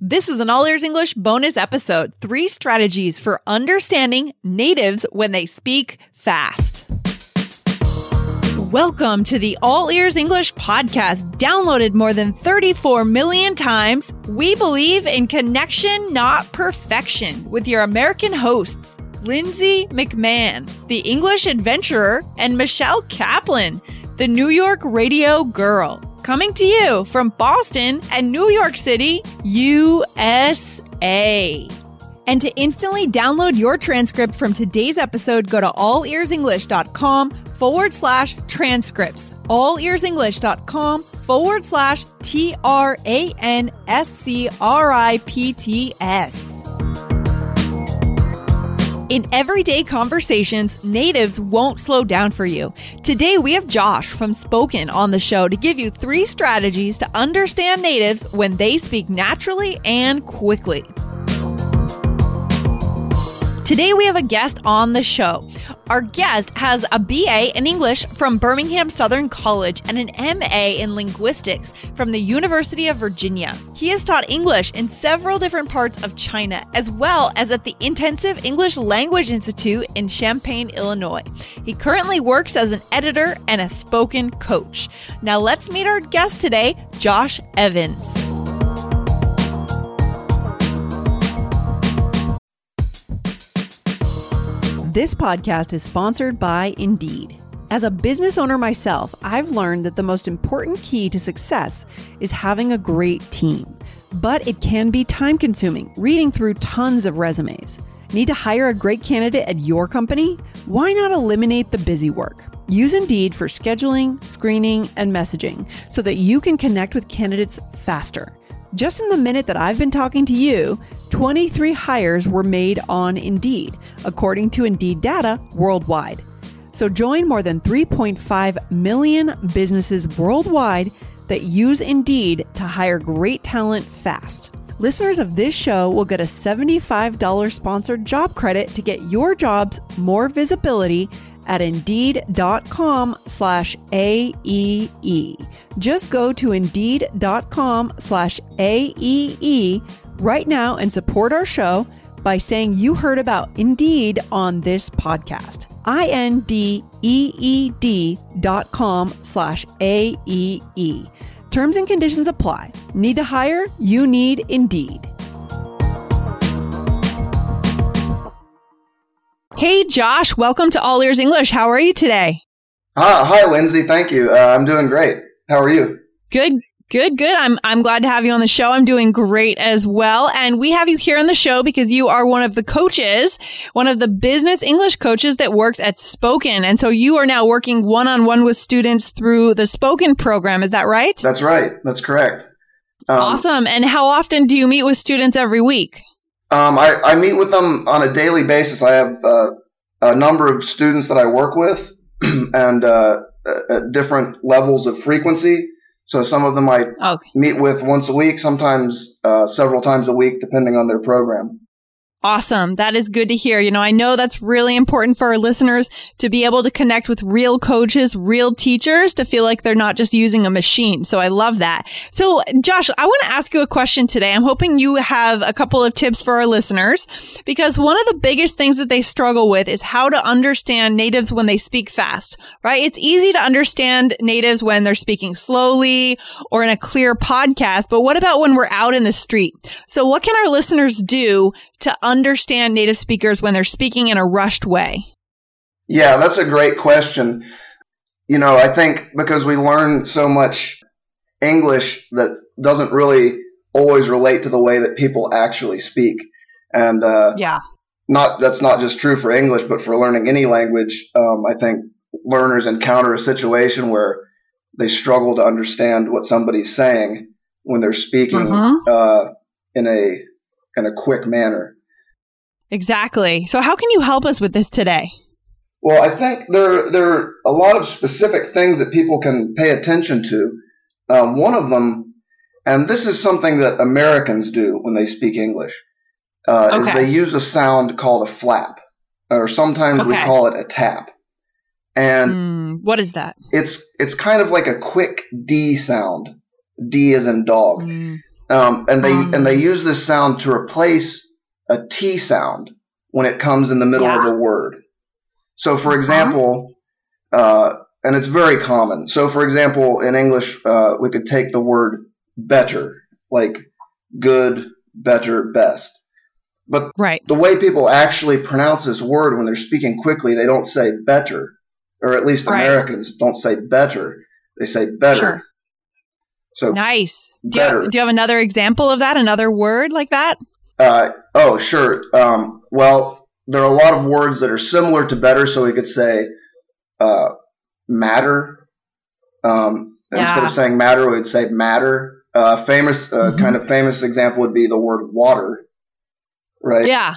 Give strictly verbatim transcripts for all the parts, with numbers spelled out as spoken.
This is an All Ears English bonus episode, three strategies for understanding natives when they speak fast. Welcome to the All Ears English podcast, downloaded more than thirty-four million times. We believe in connection, not perfection, with your American hosts, Lindsay McMahon, the English adventurer, and Michelle Kaplan, the New York radio girl. Coming to you from Boston and New York City, U S A. And to instantly download your transcript from today's episode, go to allearsenglish.com forward slash transcripts. Allearsenglish.com forward slash T R A N S C R I P T S. In everyday conversations, natives won't slow down for you. Today, we have Josh from Spoken on the show to give you three strategies to understand natives when they speak naturally and quickly. Today, we have a guest on the show. Our guest has a B A in English from Birmingham Southern College and an M A in linguistics from the University of Virginia. He has taught English in several different parts of China, as well as at the Intensive English Language Institute in Champaign, Illinois. He currently works as an editor and a spoken coach. Now let's meet our guest today, Josh Evans. This podcast is sponsored by Indeed. As a business owner myself, I've learned that the most important key to success is having a great team. But it can be time-consuming, reading through tons of resumes. Need to hire a great candidate at your company? Why not eliminate the busy work? Use Indeed for scheduling, screening, and messaging so that you can connect with candidates faster. Just in the minute that I've been talking to you, twenty-three hires were made on Indeed, according to Indeed data worldwide. So join more than three point five million businesses worldwide that use Indeed to hire great talent fast. Listeners of this show will get a seventy-five dollars sponsored job credit to get your jobs more visibility at Indeed.com slash A-E-E. Just go to Indeed.com slash A-E-E right now and support our show by saying you heard about Indeed on this podcast. I-N-D-E-E-D dot com slash A-E-E. Terms and conditions apply. Need to hire? You need Indeed. Hey, Josh, welcome to All Ears English. How are you today? Hi, hi Lindsay. Thank you. Uh, I'm doing great. How are you? Good, good, good. I'm I'm glad to have you on the show. I'm doing great as well. And we have you here on the show because you are one of the coaches, one of the business English coaches that works at Spoken. And so you are now working one-on-one with students through the Spoken program. Is that right? That's right. That's correct. Um, awesome. And how often do you meet with students every week? Um, I, I meet with them on a daily basis. I have uh, a number of students that I work with and uh, at different levels of frequency. So some of them I okay. meet with once a week, sometimes uh, several times a week, depending on their program. Awesome. That is good to hear. You know, I know that's really important for our listeners to be able to connect with real coaches, real teachers, to feel like they're not just using a machine. So I love that. So Josh, I want to ask you a question today. I'm hoping you have a couple of tips for our listeners, because one of the biggest things that they struggle with is how to understand natives when they speak fast, right? It's easy to understand natives when they're speaking slowly or in a clear podcast, but what about when we're out in the street? So what can our listeners do to understand understand native speakers when they're speaking in a rushed way? Yeah, that's a great question. You know, I think because we learn so much English that doesn't really always relate to the way that people actually speak. And uh, yeah, not that's not just true for English, but for learning any language. Um, I think learners encounter a situation where they struggle to understand what somebody's saying when they're speaking uh-huh. uh, in a in a quick manner. Exactly. So how can you help us with this today? Well, I think there, there are a lot of specific things that people can pay attention to. Um, one of them, and this is something that Americans do when they speak English, uh, okay. is they use a sound called a flap, or sometimes okay. we call it a tap. And mm, what is that? It's it's kind of like a quick D sound. D as in dog. Mm. Um, and they Um, and they use this sound to replace a T sound when it comes in the middle Yeah. of a word. So, for Uh-huh. example, uh, and it's very common. So, for example, in English, uh, we could take the word better, like good, better, best. But Right. the way people actually pronounce this word when they're speaking quickly, they don't say better, or at least Right. Americans don't say better. They say better. Sure. So Nice. Do you, better. have, do you have another example of that? Another word like that? Uh, oh, sure. Um, well, there are a lot of words that are similar to better, so we could say uh, matter. Um, Instead Yeah. of saying matter, we would say matter. Uh, famous, uh, Mhm. kind of famous example would be the word water, right? Yeah.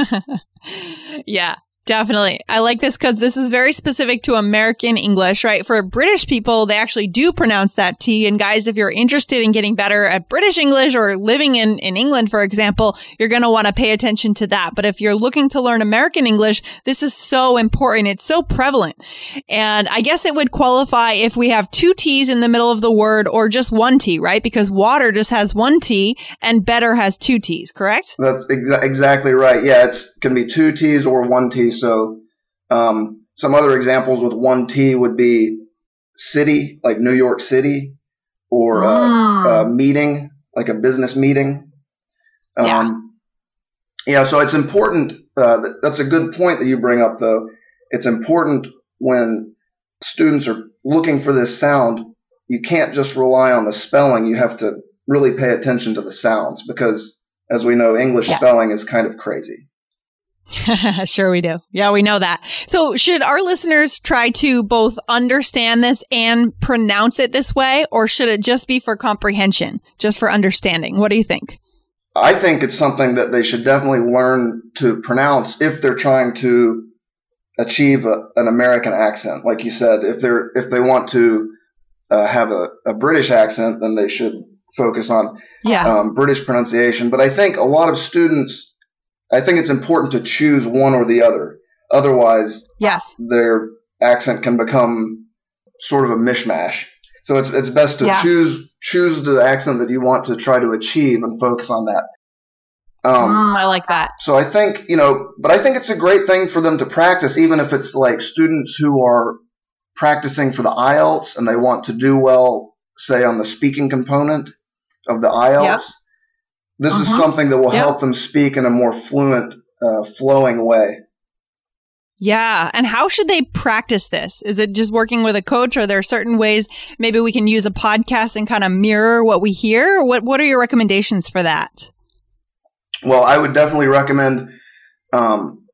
Yeah, definitely. I like this because this is very specific to American English, right? For British people, they actually do pronounce that T. And guys, if you're interested in getting better at British English or living in, in England, for example, you're going to want to pay attention to that. But if you're looking to learn American English, this is so important. It's so prevalent. And I guess it would qualify if we have two T's in the middle of the word or just one T, right? Because water just has one T and better has two T's, correct? That's exa- exactly right. Yeah, it's can be two T's or one T. So um, some other examples with one T would be city, like New York City, or uh, Mm. a meeting, like a business meeting. Um, Yeah. Yeah, so it's important. Uh, that, that's a good point that you bring up, though. It's important when students are looking for this sound, you can't just rely on the spelling. You have to really pay attention to the sounds because, as we know, English Yeah. spelling is kind of crazy. Sure we do. Yeah, we know that. So should our listeners try to both understand this and pronounce it this way, or should it just be for comprehension, just for understanding? What do you think? I think it's something that they should definitely learn to pronounce if they're trying to achieve a, an American accent. Like you said, if they're if they want to uh, have a, a British accent, then they should focus on Yeah. um, British pronunciation. But I think a lot of students, I think it's important to choose one or the other. Otherwise, Yes. their accent can become sort of a mishmash. So it's it's best to Yeah. choose choose the accent that you want to try to achieve and focus on that. Um, Mm, I like that. so I think, you know, but I think it's a great thing for them to practice, even if it's like students who are practicing for the I E L T S and they want to do well, say, on the speaking component of the I E L T S. This is Mhm. something that will Yep. help them speak in a more fluent, uh, flowing way. Yeah. And how should they practice this? Is it just working with a coach? Or are there certain ways maybe we can use a podcast and kind of mirror what we hear? What What are your recommendations for that? Well, I would definitely recommend, um,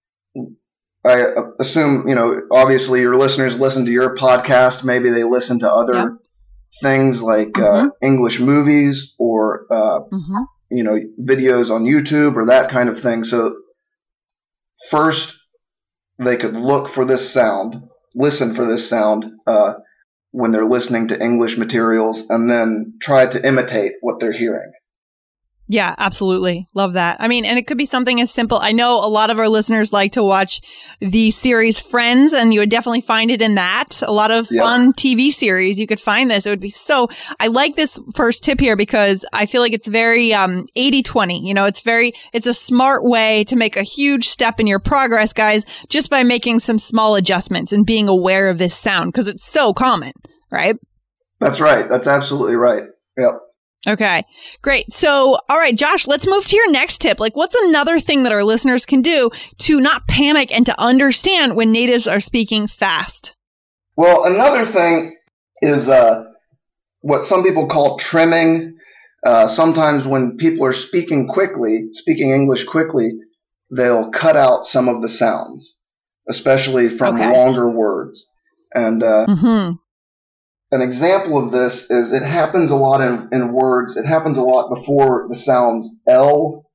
I assume, you know, obviously your listeners listen to your podcast. Maybe they listen to other Yeah. things like Mhm. uh, English movies or, uh, Mm-hmm. you know, videos on YouTube or that kind of thing. So first, they could look for this sound, listen for this sound uh, when they're listening to English materials, and then try to imitate what they're hearing. Yeah, absolutely. Love that. I mean, and it could be something as simple. I know a lot of our listeners like to watch the series Friends, and you would definitely find it in that. A lot of Yep. fun T V series. You could find this. It would be so, I like this first tip here because I feel like it's very, um, eighty twenty. You know, it's very, it's a smart way to make a huge step in your progress, guys, just by making some small adjustments and being aware of this sound because it's so common, right? That's right. That's absolutely right. Yep. Okay, great. So, all right, Josh, let's move to your next tip. Like, what's another thing that our listeners can do to not panic and to understand when natives are speaking fast? Well, another thing is uh, what some people call trimming. Uh, sometimes when people are speaking quickly, speaking English quickly, they'll cut out some of the sounds, especially from Okay. longer words. And uh, Mm-hmm. an example of this is it happens a lot in, in words. It happens a lot before the sounds L,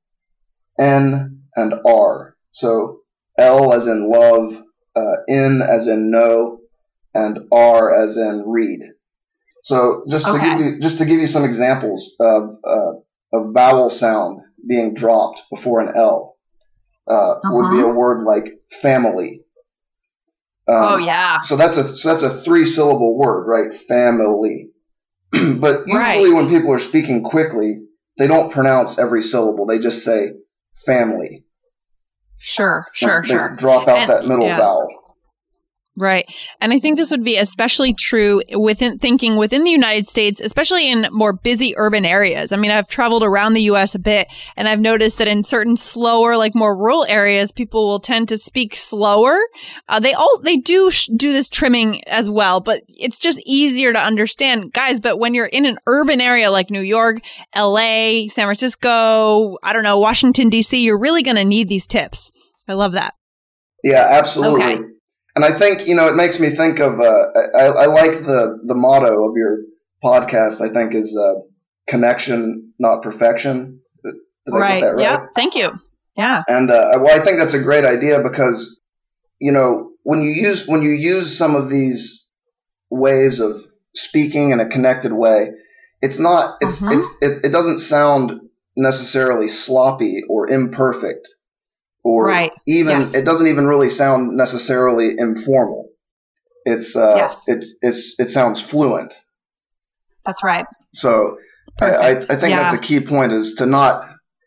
N, and R. So L as in love, uh, N as in no, and R as in read. So just to Okay. give you just to give you some examples of uh, a vowel sound being dropped before an L uh, would be a word like family. Um, Oh, yeah. So that's a so that's a three syllable word, right? Family. But usually Right. when people are speaking quickly, they don't pronounce every syllable. They just say family. Sure, sure, they sure. Drop out and, that middle yeah. vowel. Right. And I think this would be especially true within thinking within the United States, especially in more busy urban areas. I mean, I've traveled around the U S a bit, and I've noticed that in certain slower, like more rural areas, people will tend to speak slower. Uh, they all, they do sh- do this trimming as well, but it's just easier to understand, guys. But when you're in an urban area like New York, L A, San Francisco, I don't know, Washington, D C, you're really going to need these tips. I love that. Yeah, absolutely. Okay. And I think, you know, it makes me think of, uh, I, I like the, the motto of your podcast, I think, is uh, connection, not perfection. Did I right. get that right? Yeah. Thank you. Yeah. And uh, well, I think that's a great idea because, you know, when you use when you use some of these ways of speaking in a connected way, it's not, it's, mm-hmm. it's it, it doesn't sound necessarily sloppy or imperfect. Or right. even yes. it doesn't even really sound necessarily informal. It's uh, yes. it it's it sounds fluent. That's right. So I, I I think yeah. that's a key point. Is to not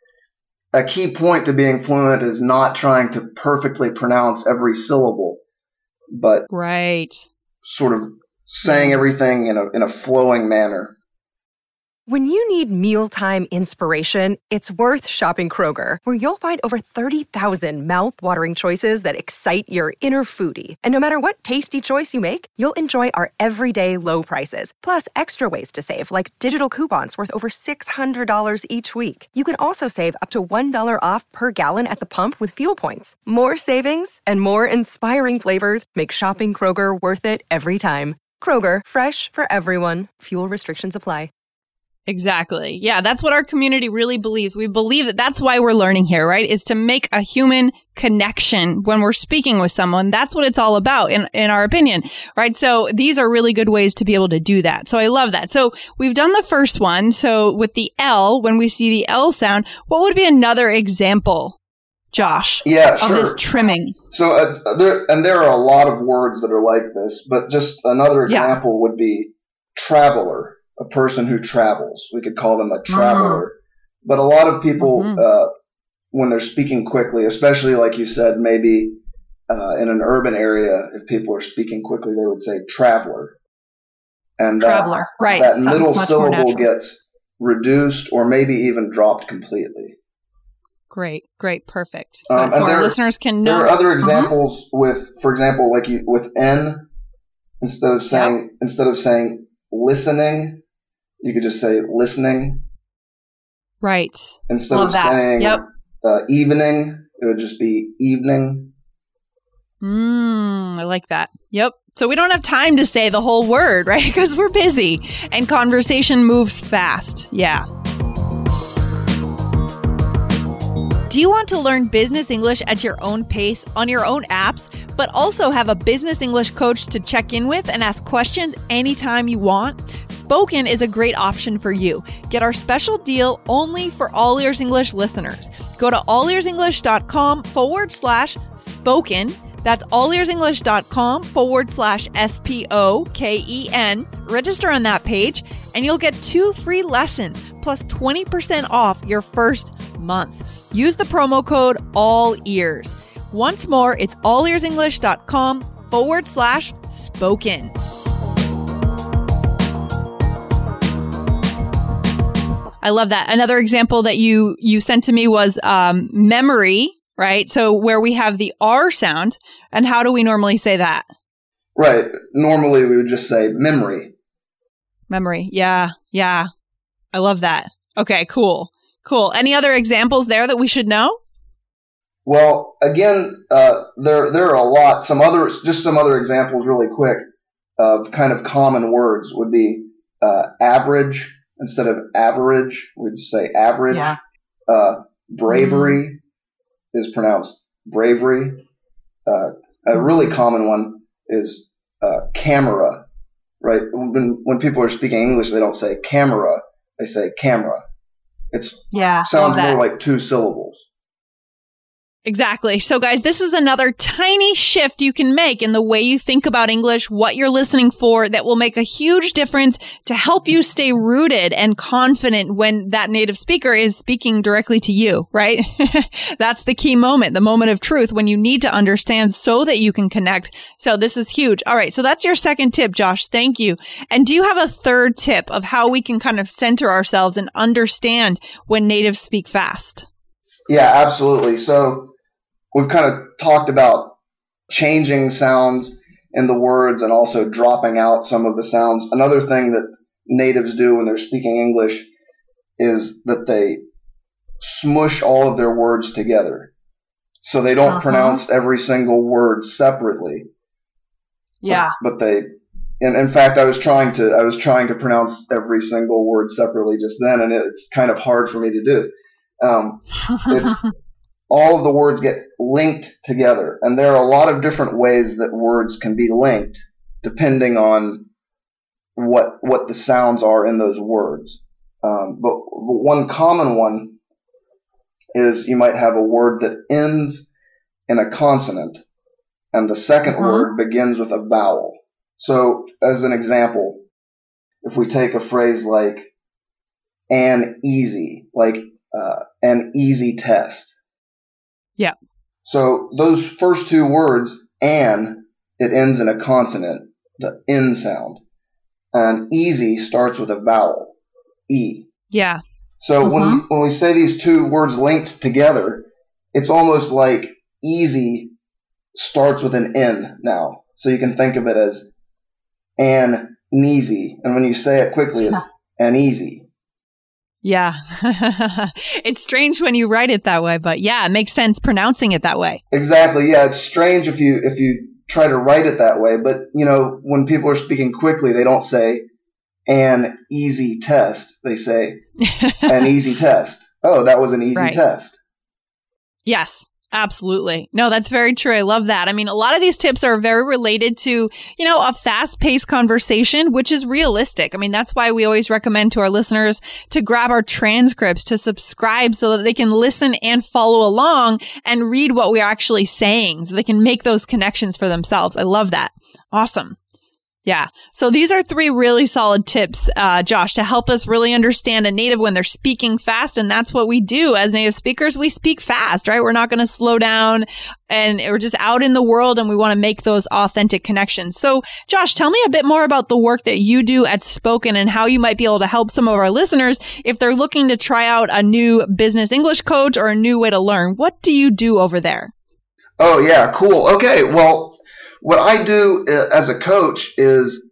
a key point to being fluent is not trying to perfectly pronounce every syllable, but right. sort of saying everything in a in a flowing manner. When you need mealtime inspiration, it's worth shopping Kroger, where you'll find over thirty thousand mouth-watering choices that excite your inner foodie. And no matter what tasty choice you make, you'll enjoy our everyday low prices, plus extra ways to save, like digital coupons worth over six hundred dollars each week. You can also save up to one dollar off per gallon at the pump with fuel points. More savings and more inspiring flavors make shopping Kroger worth it every time. Kroger, fresh for everyone. Fuel restrictions apply. Exactly. Yeah, that's what our community really believes. We believe that that's why we're learning here, right? Is to make a human connection when we're speaking with someone. That's what it's all about, in, in our opinion, right? So these are really good ways to be able to do that. So I love that. So we've done the first one. So with the L, when we see the L sound, what would be another example, Josh, yeah, of sure. this trimming? So uh, there, and there are a lot of words that are like this, but just another example yeah. would be traveler. A person who travels. We could call them a traveler. Mm-hmm. But a lot of people, mm-hmm. uh, when they're speaking quickly, especially like you said, maybe uh, in an urban area, if people are speaking quickly, they would say traveler. And traveler, that, right. that Sounds middle syllable more gets reduced or maybe even dropped completely. Great, great, perfect. Um, so and our there, listeners can know. There are other examples mm-hmm. with, for example, like you, with N, instead of saying yep. instead of saying listening, you could just say listening. Right. Instead Love of that. saying yep. uh, evening, it would just be evening. Mm, I like that. Yep. So we don't have time to say the whole word, right? Because we're busy and conversation moves fast. Yeah. Do you want to learn business English at your own pace on your own apps, but also have a business English coach to check in with and ask questions anytime you want? Spoken is a great option for you. Get our special deal only for All Ears English listeners. Go to allearsenglish.com forward slash spoken. That's allearsenglish.com forward slash S P O K E N. Register on that page and you'll get two free lessons plus twenty percent off your first month. Use the promo code ALLEARS. Once more, it's allearsenglish.com forward slash spoken. I love that. Another example that you, you sent to me was um, memory, right? So where we have the R sound. And how do we normally say that? Right. Normally we would just say memory. Memory. Yeah. Yeah. I love that. Okay, cool. Cool. Any other examples there that we should know? Well, again, uh, there there are a lot. Some other, just some other examples, really quick, of kind of common words would be uh, average instead of average. We'd say average. Yeah. Uh, bravery mm-hmm. is pronounced bravery. Uh, a really common one is uh, camera. Right. When when people are speaking English, they don't say camera. They say camera. It's yeah, sounds more like two syllables. Exactly. So guys, this is another tiny shift you can make in the way you think about English, what you're listening for, that will make a huge difference to help you stay rooted and confident when that native speaker is speaking directly to you, right? That's the key moment, the moment of truth when you need to understand so that you can connect. So this is huge. All right. So that's your second tip, Josh. Thank you. And do you have a third tip of how we can kind of center ourselves and understand when natives speak fast? Yeah, absolutely. So we've kind of talked about changing sounds in the words and also dropping out some of the sounds. Another thing that natives do when they're speaking English is that they smush all of their words together. So they don't uh-huh. pronounce every single word separately. Yeah. But, but they, in, in fact, I was trying to, I was trying to pronounce every single word separately just then, and it's kind of hard for me to do. Um, it's, all of the words get linked together. And there are a lot of different ways that words can be linked depending on what what the sounds are in those words. Um, but, but one common one is you might have a word that ends in a consonant, and the second uh-huh. word begins with a vowel. So as an example, if we take a phrase like an easy, like uh, an easy test. Yeah. So those first two words, "an," it ends in a consonant, the N sound. And easy starts with a vowel, E. Yeah. So mm-hmm. when, when we say these two words linked together, it's almost like easy starts with an N now. So you can think of it as an easy. And when you say it quickly, it's an easy. Yeah. It's strange when you write it that way, but yeah, it makes sense pronouncing it that way. Exactly. Yeah, it's strange if you if you try to write it that way, but you know, when people are speaking quickly, they don't say an easy test. They say an easy test. Oh, that was an easy right. test. Yes. Absolutely. No, that's very true. I love that. I mean, a lot of these tips are very related to, you know, a fast-paced conversation, which is realistic. I mean, that's why we always recommend to our listeners to grab our transcripts, to subscribe so that they can listen and follow along and read what we're actually saying so they can make those connections for themselves. I love that. Awesome. Yeah. So these are three really solid tips, uh, Josh, to help us really understand a native when they're speaking fast. And that's what we do as native speakers. We speak fast, right? We're not going to slow down, and we're just out in the world, and we want to make those authentic connections. So Josh, tell me a bit more about the work that you do at Spoken and how you might be able to help some of our listeners if they're looking to try out a new business English coach or a new way to learn. What do you do over there? Oh, yeah. Cool. Okay. Well, what I do as a coach is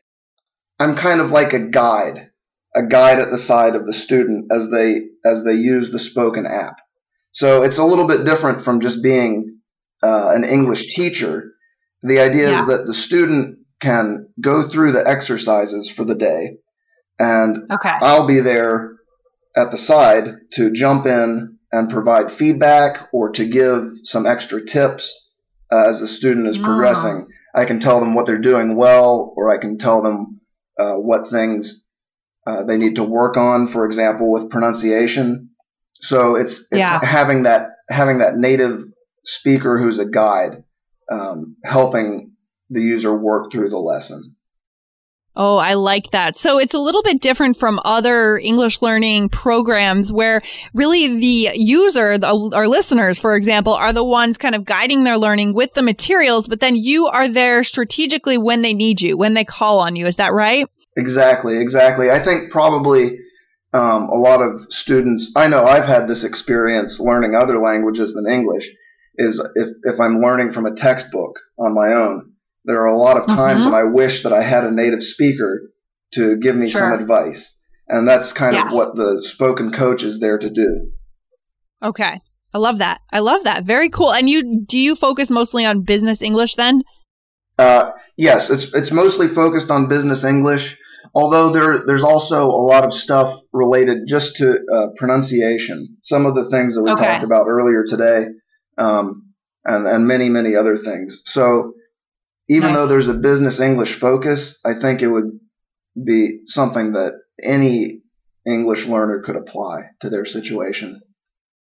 I'm kind of like a guide, a guide at the side of the student as they as they use the Spoken app. So it's a little bit different from just being uh, an English teacher. The idea yeah. is that the student can go through the exercises for the day, and okay. I'll be there at the side to jump in and provide feedback or to give some extra tips. Uh, as the student is progressing, I can tell them what they're doing well, or I can tell them uh, what things uh, they need to work on, for example, with pronunciation. So it's, it's yeah. having that having that native speaker who's a guide, um, helping the user work through the lesson. Oh, I like that. So it's a little bit different from other English learning programs where really the user, the, our listeners, for example, are the ones kind of guiding their learning with the materials, but then you are there strategically when they need you, when they call on you. Is that right? Exactly, exactly. I think probably um, a lot of students, I know I've had this experience learning other languages than English, is if, if I'm learning from a textbook on my own, there are a lot of times mm-hmm. when I wish that I had a native speaker to give me sure. some advice. And that's kind yes. of what the Spoken coach is there to do. Okay. I love that. I love that. Very cool. And you, do you focus mostly on business English then? Uh, yes, it's, it's mostly focused on business English, although there, there's also a lot of stuff related just to uh, pronunciation. Some of the things that we okay. talked about earlier today, um, and, and many, many other things. So, Even nice. though there's a business English focus, I think it would be something that any English learner could apply to their situation.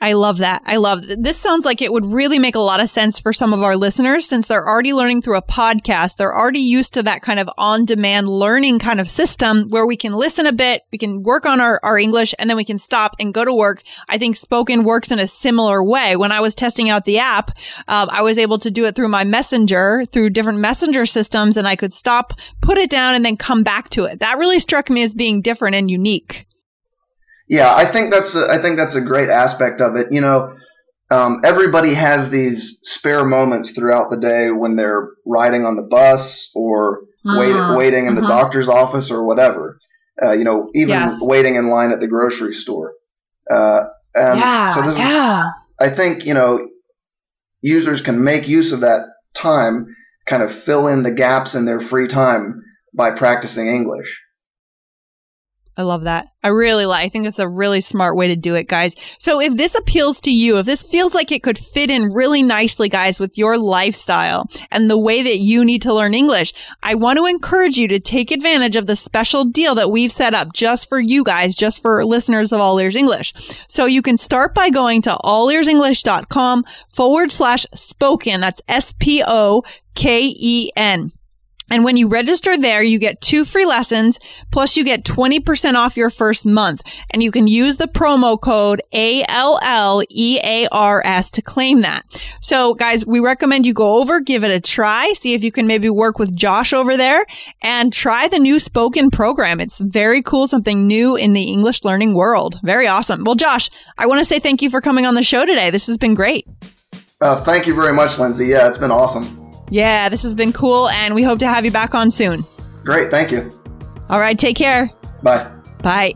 I love that. I love th- this. Sounds like it would really make a lot of sense for some of our listeners since they're already learning through a podcast. They're already used to that kind of on-demand learning kind of system where we can listen a bit, we can work on our, our English, and then we can stop and go to work. I think Spoken works in a similar way. When I was testing out the app, uh, I was able to do it through my Messenger, through different Messenger systems, and I could stop, put it down, and then come back to it. That really struck me as being different and unique. Yeah, I think that's a, I think that's a great aspect of it. You know, um, everybody has these spare moments throughout the day when they're riding on the bus or uh, wait, waiting in uh-huh. the doctor's office or whatever. Uh, you know, even yes. waiting in line at the grocery store. Uh, and yeah, so this yeah. is, I think, you know, users can make use of that time, kind of fill in the gaps in their free time by practicing English. I love that. I really like, I think that's a really smart way to do it, guys. So if this appeals to you, if this feels like it could fit in really nicely, guys, with your lifestyle and the way that you need to learn English, I want to encourage you to take advantage of the special deal that we've set up just for you guys, just for listeners of All Ears English. So you can start by going to allearsenglish.com forward slash spoken. That's S P O K E N. And when you register there, you get two free lessons, plus you get twenty percent off your first month. And you can use the promo code A L L E A R S to claim that. So guys, we recommend you go over, give it a try, see if you can maybe work with Josh over there, and try the new Spoken program. It's very cool, something new in the English learning world. Very awesome. Well, Josh, I want to say thank you for coming on the show today. This has been great. Uh, thank you very much, Lindsay. Yeah, it's been awesome. Yeah, this has been cool, and we hope to have you back on soon. Great, thank you. All right, take care. Bye. Bye.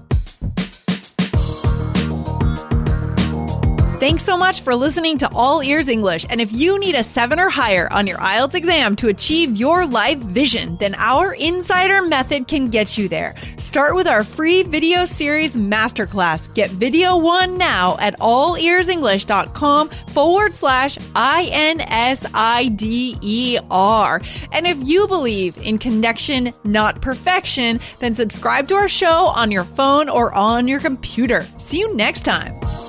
Thanks so much for listening to All Ears English. And if you need a seven or higher on your I E L T S exam to achieve your life vision, then our Insider Method can get you there. Start with our free video series masterclass. Get video one now at allearsenglish.com forward slash I N S I D E R. And if you believe in connection, not perfection, then subscribe to our show on your phone or on your computer. See you next time.